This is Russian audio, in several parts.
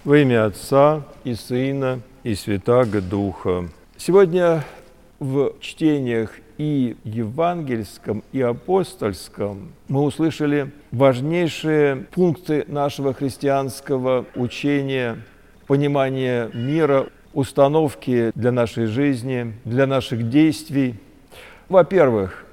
Во имя Отца и Сына и Святаго Духа. Сегодня в чтениях и евангельском, и апостольском мы услышали важнейшие пункты нашего христианского учения, понимания мира, установки для нашей жизни, для наших действий. Во-первых,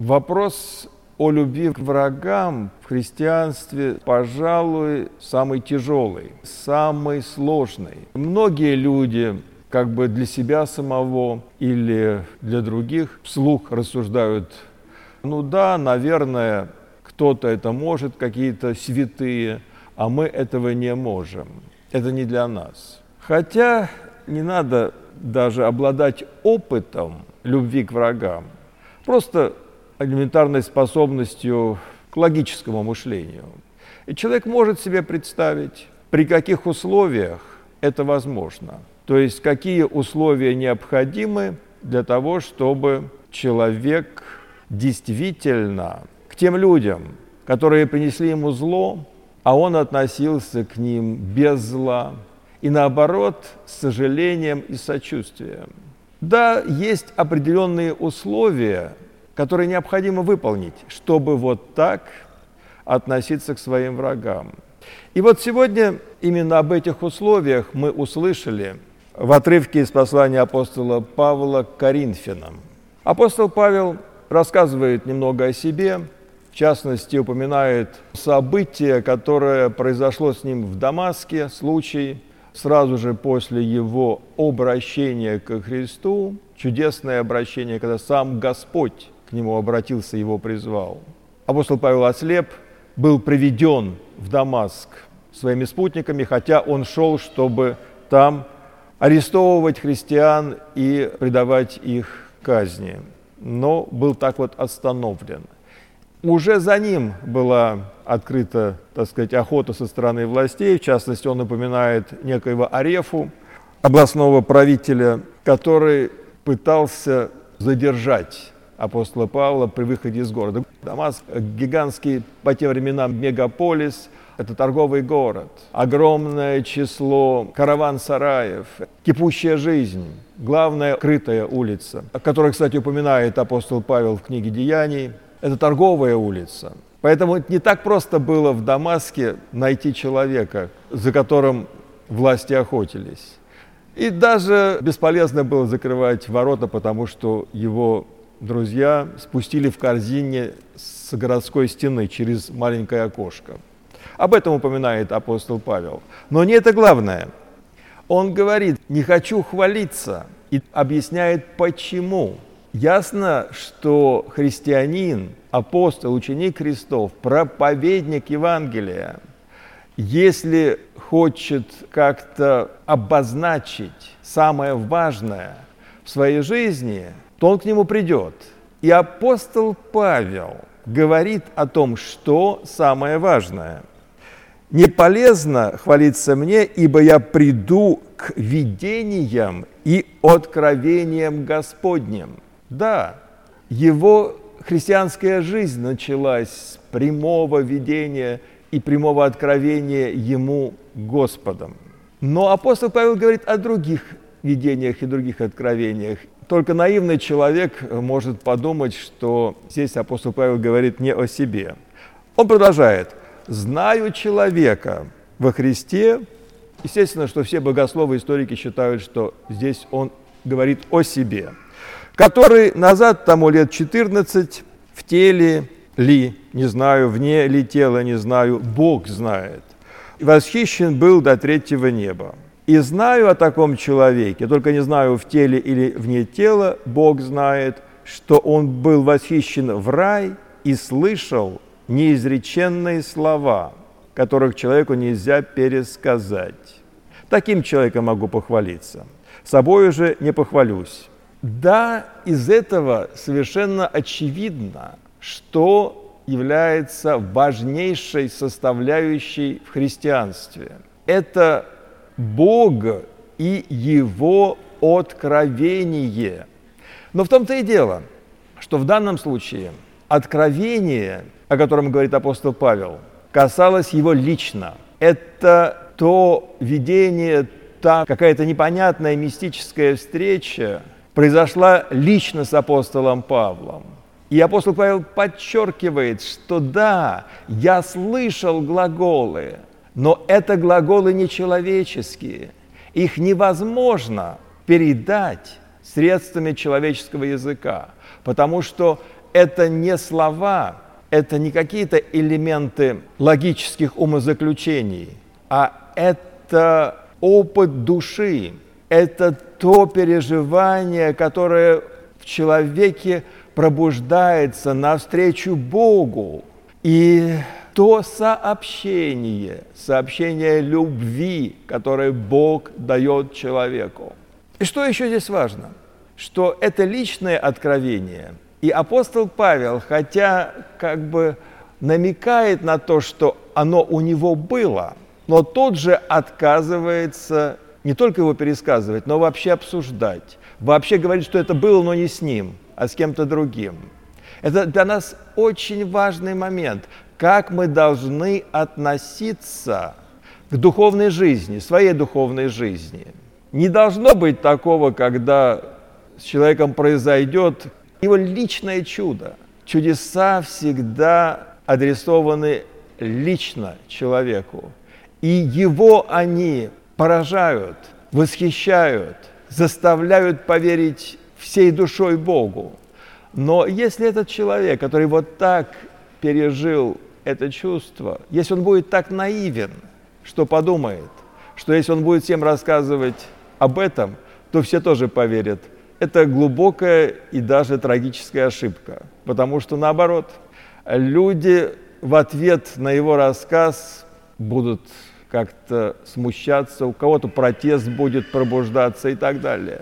вопрос о любви к врагам в христианстве, пожалуй, самый тяжелый, самый сложный. Многие люди как бы для себя самого или для других вслух рассуждают: ну да, наверное, кто-то это может, какие-то святые, а мы этого не можем. Это не для нас. Хотя не надо даже обладать опытом любви к врагам, просто элементарной способностью к логическому мышлению. И человек может себе представить, при каких условиях это возможно. То есть, какие условия необходимы для того, чтобы человек действительно к тем людям, которые принесли ему зло, а он относился к ним без зла, и наоборот, с сожалением и сочувствием. Да, есть определенные условия, которые необходимо выполнить, чтобы вот так относиться к своим врагам. И вот сегодня именно об этих условиях мы услышали в отрывке из послания апостола Павла к Коринфянам. Апостол Павел рассказывает немного о себе, в частности, упоминает событие, которое произошло с ним в Дамаске, случай сразу же после его обращения ко Христу, чудесное обращение, когда сам Господь к нему обратился, его призвал. Апостол Павел ослеп, был приведен в Дамаск своими спутниками, хотя он шел, чтобы там арестовывать христиан и предавать их казни, но был так вот остановлен. Уже за ним была открыта, так сказать, охота со стороны властей. В частности, он напоминает некоего Арефу, областного правителя, который пытался задержать апостола Павла при выходе из города. Дамаск – гигантский по тем временам мегаполис, это торговый город, огромное число караван-сараев, кипучая жизнь, главная крытая улица, о которой, кстати, упоминает апостол Павел в книге «Деяний». Это торговая улица. Поэтому не так просто было в Дамаске найти человека, за которым власти охотились. И даже бесполезно было закрывать ворота, потому что его друзья спустили в корзине с городской стены через маленькое окошко. Об этом упоминает апостол Павел. Но не это главное. Он говорит: «Не хочу хвалиться», и объясняет, почему. Ясно, что христианин, апостол, ученик Христов, проповедник Евангелия, если хочет как-то обозначить самое важное в своей жизни, то он к нему придет. И апостол Павел говорит о том, что самое важное. «Не полезно хвалиться мне, ибо я приду к видениям и откровениям Господним». Да, его христианская жизнь началась с прямого видения и прямого откровения ему Господом. Но апостол Павел говорит о других видениях и других откровениях. Только наивный человек может подумать, что здесь апостол Павел говорит не о себе. Он продолжает: «Знаю человека во Христе». Естественно, что все богословы и историки считают, что здесь он говорит о себе. «Который назад тому лет 14, в теле ли, не знаю, вне ли тела, не знаю, Бог знает, восхищен был до третьего неба. И знаю о таком человеке, только не знаю, в теле или вне тела, Бог знает, что он был восхищен в рай и слышал неизреченные слова, которых человеку нельзя пересказать. Таким человеком могу похвалиться, собою же не похвалюсь». Да, из этого совершенно очевидно, что является важнейшей составляющей в христианстве. Это Бог и Его откровение. Но в том-то и дело, что в данном случае откровение, о котором говорит апостол Павел, касалось его лично. Это то видение, та какая-то непонятная мистическая встреча произошла лично с апостолом Павлом. И апостол Павел подчеркивает, что да, я слышал глаголы, но это глаголы нечеловеческие. Их невозможно передать средствами человеческого языка, потому что это не слова, это не какие-то элементы логических умозаключений, а это опыт души, это то переживание, которое в человеке пробуждается навстречу Богу. И то сообщение любви, которое Бог дает человеку. И что еще здесь важно? Что это личное откровение. И апостол Павел, хотя как бы намекает на то, что оно у него было, но тот же отказывается не только его пересказывать, но вообще обсуждать. Вообще говорит, что это было, но не с ним, а с кем-то другим. Это для нас очень важный момент, как мы должны относиться к духовной жизни, своей духовной жизни. Не должно быть такого, когда с человеком произойдет его личное чудо. Чудеса всегда адресованы лично человеку. И его они поражают, восхищают, заставляют поверить всей душой Богу. Но если этот человек, который вот так пережил это чувство, если он будет так наивен, что подумает, что если он будет всем рассказывать об этом, то все тоже поверят. Это глубокая и даже трагическая ошибка, потому что наоборот, люди в ответ на его рассказ будут как-то смущаться, у кого-то протест будет пробуждаться и так далее.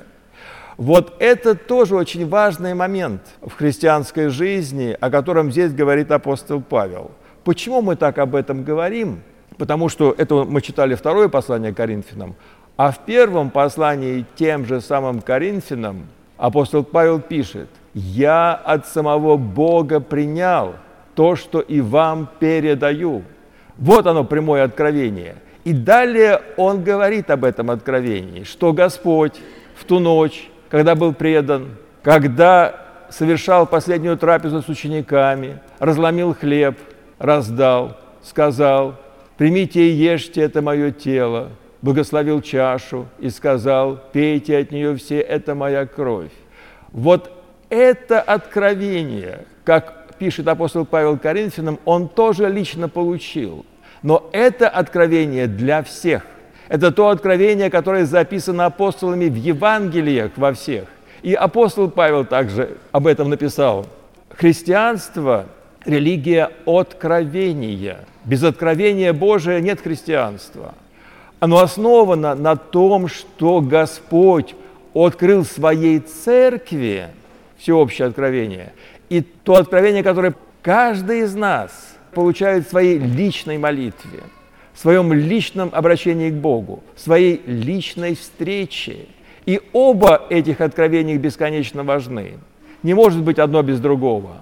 Вот это тоже очень важный момент в христианской жизни, о котором здесь говорит апостол Павел. Почему мы так об этом говорим? Потому что это мы читали второе послание к Коринфянам, а в первом послании тем же самым Коринфянам апостол Павел пишет: «Я от самого Бога принял то, что и вам передаю». Вот оно, прямое откровение. И далее он говорит об этом откровении, что Господь в ту ночь, когда был предан, когда совершал последнюю трапезу с учениками, разломил хлеб, раздал, сказал: «Примите и ешьте, это мое тело», благословил чашу и сказал: «Пейте от нее все, это моя кровь». Вот это откровение, как пишет апостол Павел Коринфянам, он тоже лично получил. Но это откровение для всех. Это то откровение, которое записано апостолами в Евангелиях во всех. И апостол Павел также об этом написал. Христианство – религия откровения. Без откровения Божия нет христианства. Оно основано на том, что Господь открыл своей церкви всеобщее откровение. И то откровение, которое каждый из нас получает в своей личной молитве, в своем личном обращении к Богу, в своей личной встрече. И оба этих откровения бесконечно важны. Не может быть одно без другого.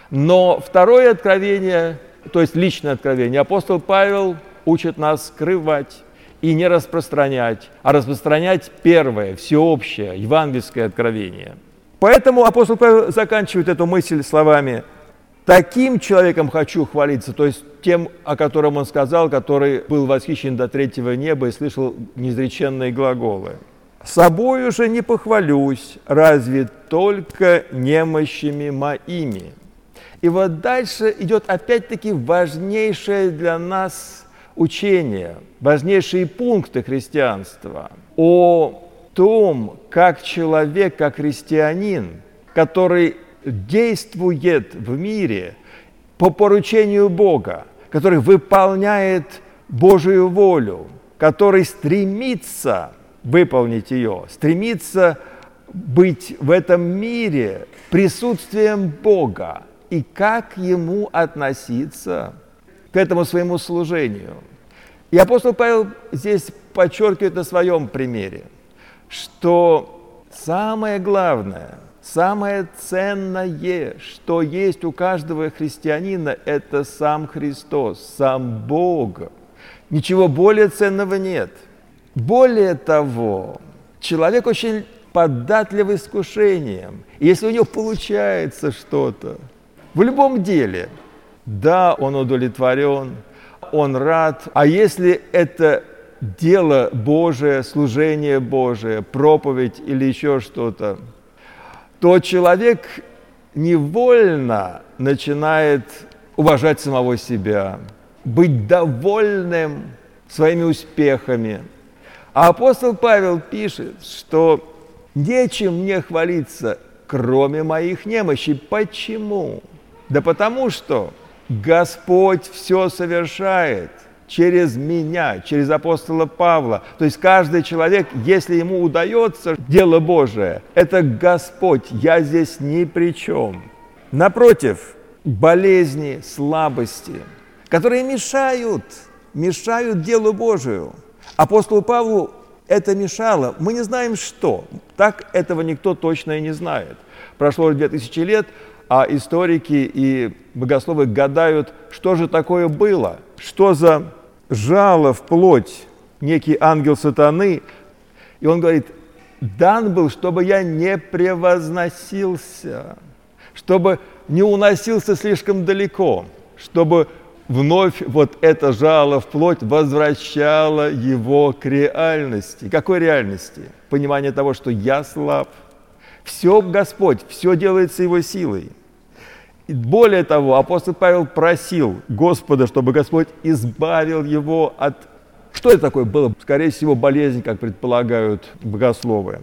Но второе откровение, то есть личное откровение, апостол Павел учит нас скрывать и не распространять, а распространять первое, всеобщее, евангельское откровение. Поэтому апостол Павел заканчивает эту мысль словами: «Таким человеком хочу хвалиться», то есть тем, о котором он сказал, который был восхищен до третьего неба и слышал неизреченные глаголы. «Собою же не похвалюсь, разве только немощами моими». И вот дальше идет опять-таки важнейшее для нас учение, важнейшие пункты христианства о том, как человек, как христианин, который действует в мире по поручению Бога, который выполняет Божию волю, который стремится выполнить ее, стремится быть в этом мире присутствием Бога, и как ему относиться к этому своему служению. И апостол Павел здесь подчеркивает на своем примере, что самое главное, самое ценное, что есть у каждого христианина, это сам Христос, сам Бог. Ничего более ценного нет. Более того, человек очень поддатлив искушениям. И если у него получается что-то в любом деле, да, он удовлетворен, он рад. А если это дело Божие, служение Божие, проповедь или еще что-то, то человек невольно начинает уважать самого себя, быть довольным своими успехами. А апостол Павел пишет, что нечем мне хвалиться, кроме моих немощей. Почему? Да потому что Господь все совершает через меня, через апостола Павла. То есть каждый человек, если ему удается дело Божие, это Господь, я здесь ни при чем. Напротив, болезни, слабости, которые мешают делу Божию. Апостолу Павлу это мешало. Мы не знаем, что. Так этого никто точно и не знает. Прошло 2000 лет, а историки и богословы гадают, что же такое было, что за жало в плоть некий ангел сатаны. И он говорит, дан был, чтобы я не превозносился, чтобы не уносился слишком далеко, чтобы вновь вот это жало в плоть возвращало его к реальности. Какой реальности? Понимание того, что я слаб. Все Господь, все делается Его силой. И более того, апостол Павел просил Господа, чтобы Господь избавил его от... Что это такое было? Скорее всего, болезнь, как предполагают богословы.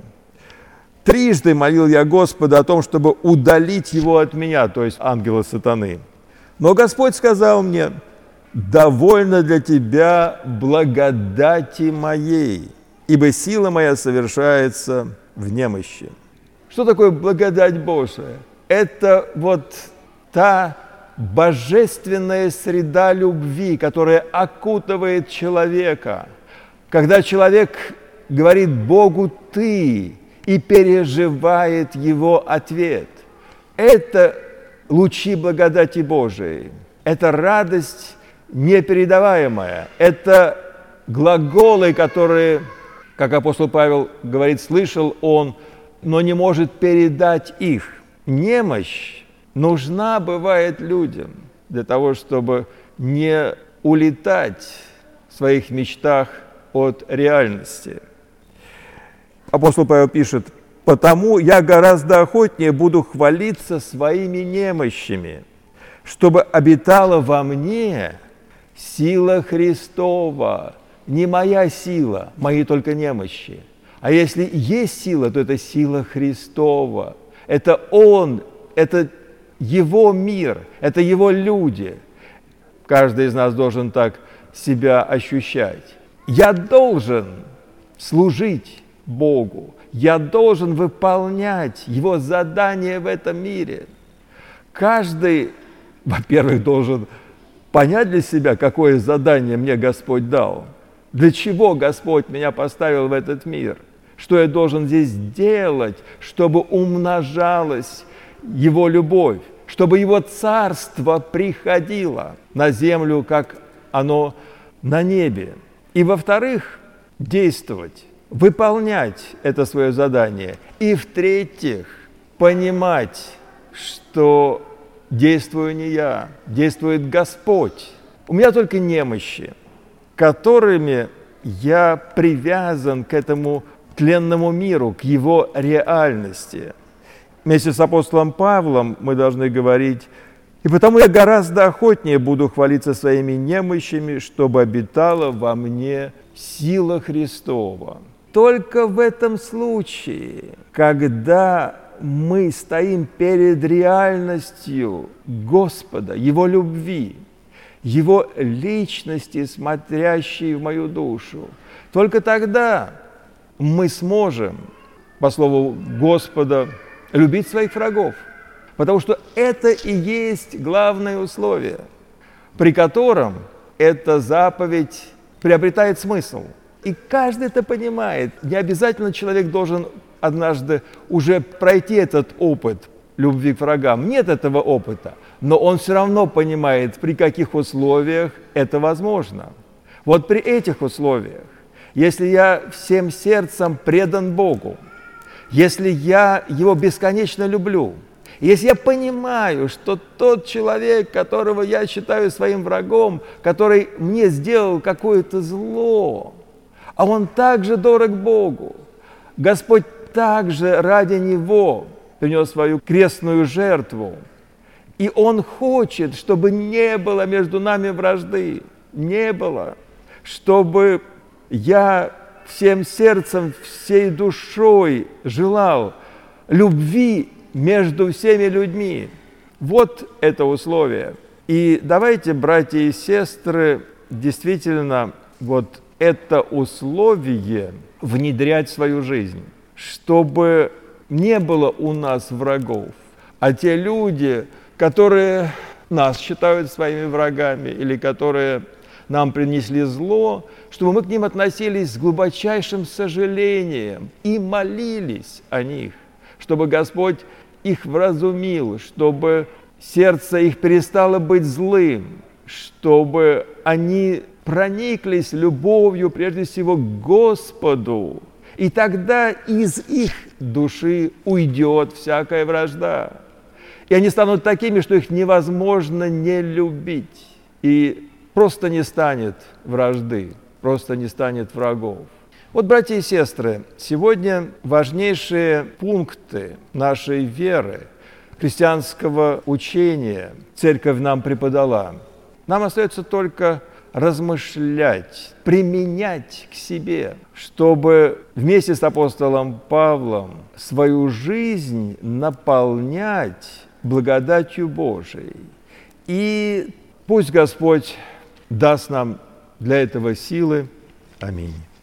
Трижды молил я Господа о том, чтобы удалить его от меня, то есть ангела сатаны. Но Господь сказал мне, довольно для тебя благодати моей, ибо сила моя совершается в немощи. Что такое благодать Божия? Это вот та божественная среда любви, которая окутывает человека. Когда человек говорит Богу «ты» и переживает его ответ. Это лучи благодати Божией. Это радость непередаваемая. Это глаголы, которые, как апостол Павел говорит, слышал он, но не может передать их. Немощь нужна бывает людям для того, чтобы не улетать в своих мечтах от реальности. Апостол Павел пишет, «Потому я гораздо охотнее буду хвалиться своими немощами, чтобы обитала во мне сила Христова». Не моя сила, мои только немощи. А если есть сила, то это сила Христова. Это Он, это Его мир, это Его люди. Каждый из нас должен так себя ощущать. Я должен служить Богу. Я должен выполнять Его задание в этом мире. Каждый, во-первых, должен понять для себя, какое задание мне Господь дал. Для чего Господь меня поставил в этот мир? Что я должен здесь делать, чтобы умножалась Его любовь, чтобы Его царство приходило на землю, как оно на небе. И, во-вторых, действовать, выполнять это свое задание. И, в-третьих, понимать, что действую не я, действует Господь. У меня только немощи, которыми я привязан к этому тленному миру, к его реальности. Вместе с апостолом Павлом мы должны говорить, и потому я гораздо охотнее буду хвалиться своими немощами, чтобы обитала во мне сила Христова. Только в этом случае, когда мы стоим перед реальностью Господа, Его любви, Его личности, смотрящей в мою душу, только тогда мы сможем, по слову Господа, любить своих врагов. Потому что это и есть главное условие, при котором эта заповедь приобретает смысл. И каждый это понимает. Не обязательно человек должен однажды уже пройти этот опыт любви к врагам. Нет этого опыта, но он все равно понимает, при каких условиях это возможно. Вот при этих условиях, если я всем сердцем предан Богу, если я Его бесконечно люблю, если я понимаю, что тот человек, которого я считаю своим врагом, который мне сделал какое-то зло, а он также дорог Богу, Господь также ради него принес свою крестную жертву, и Он хочет, чтобы не было между нами вражды, не было, чтобы я всем сердцем, всей душой желал любви между всеми людьми. Вот это условие. И давайте, братья и сестры, действительно вот это условие внедрять в свою жизнь, чтобы не было у нас врагов, а те люди, которые нас считают своими врагами или которые нам принесли зло, чтобы мы к ним относились с глубочайшим сожалением и молились о них, чтобы Господь их вразумил, чтобы сердце их перестало быть злым, чтобы они прониклись любовью прежде всего к Господу, и тогда из их души уйдет всякая вражда. И они станут такими, что их невозможно не любить. И просто не станет вражды, просто не станет врагов. Вот, братья и сестры, сегодня важнейшие пункты нашей веры, христианского учения Церковь нам преподала. Нам остается только размышлять, применять к себе, чтобы вместе с апостолом Павлом свою жизнь наполнять благодатью Божией. И пусть Господь даст нам для этого силы. Аминь.